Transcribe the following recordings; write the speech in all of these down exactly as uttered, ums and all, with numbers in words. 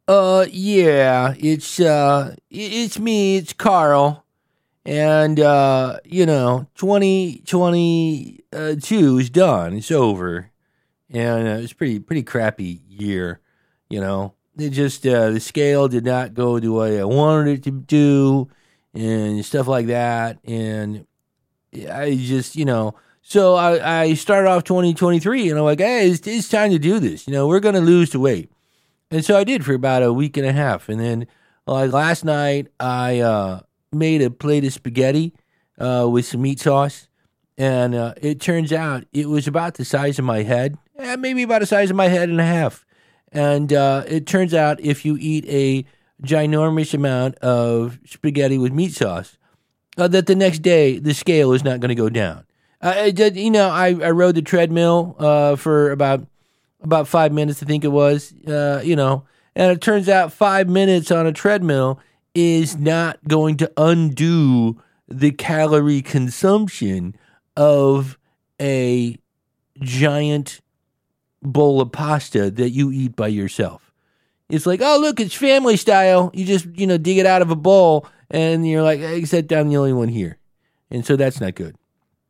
Uh, yeah, it's, uh, i- it's me, it's Carl. And, uh, you know, twenty twenty-two is done. It's over. And uh, it's pretty, pretty crappy year, you know. It just, uh, the scale did not go the way I wanted it to do and stuff like that. And I just, you know, so I, I started off twenty twenty-three and I'm like, hey, it's, it's time to do this. You know, we're going to lose the weight. And so I did for about a week and a half. And then, like last night, I uh, made a plate of spaghetti uh, with some meat sauce. And uh, it turns out it was about the size of my head, eh, maybe about the size of my head and a half. And uh, it turns out if you eat a ginormous amount of spaghetti with meat sauce, uh, that the next day the scale is not going to go down. Uh, I did, you know, I, I rode the treadmill uh, for about about five minutes, I think it was, uh, you know, and it turns out five minutes on a treadmill is not going to undo the calorie consumption of a giant bowl of pasta that you eat by yourself. It's like, oh, look, it's family style. You just, you know, dig it out of a bowl and you're like, hey, except I'm the only one here. And so that's not good.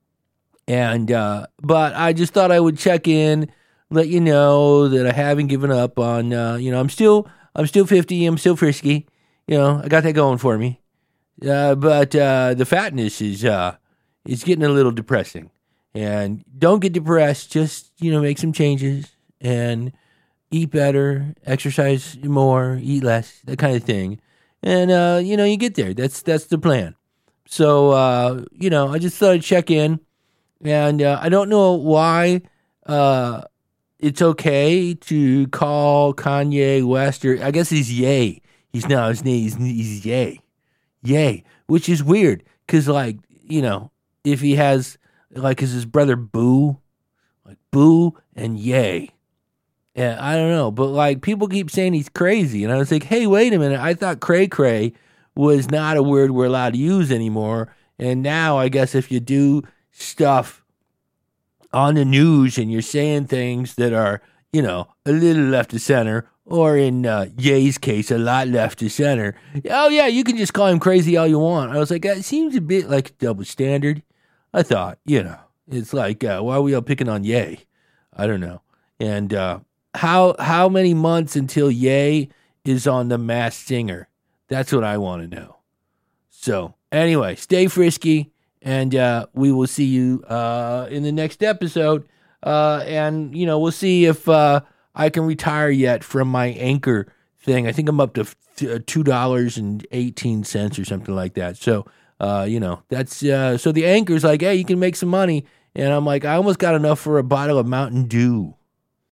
And, uh, but I just thought I would check in, let you know that I haven't given up on, uh, you know, I'm still, I'm still fifty, I'm still frisky, you know, I got that going for me. Uh, but, uh, the fatness is, uh, is getting a little depressing. And don't get depressed, just, you know, make some changes and eat better, exercise more, eat less, that kind of thing. And, uh, you know, you get there. That's, that's the plan. So, uh, you know, I just thought I'd check in. And, uh, I don't know why, uh, it's okay to call Kanye West, or I guess he's Ye. He's now his name. He's, he's Ye, Ye, which is weird because, like, you know, if he has like, is his brother Boo, like Boo and Ye. Yeah, I don't know, but like people keep saying he's crazy, and I was like, hey, wait a minute, I thought cray cray was not a word we're allowed to use anymore, and now I guess if you do stuff on the news and you're saying things that are, you know, a little left of center, or in uh, Ye's case, a lot left of center, oh yeah, you can just call him crazy all you want. I was like, that seems a bit like double standard. I thought, you know, it's like, uh, why are we all picking on Ye? I don't know. And uh, how how many months until Ye is on The Masked Singer? That's what I want to know. So anyway, stay frisky. And uh, we will see you uh, in the next episode. Uh, and, you know, we'll see if uh, I can retire yet from my Anchor thing. I think I'm up to two dollars and eighteen cents or something like that. So, uh, you know, that's uh, so the Anchor's like, hey, you can make some money. And I'm like, I almost got enough for a bottle of Mountain Dew.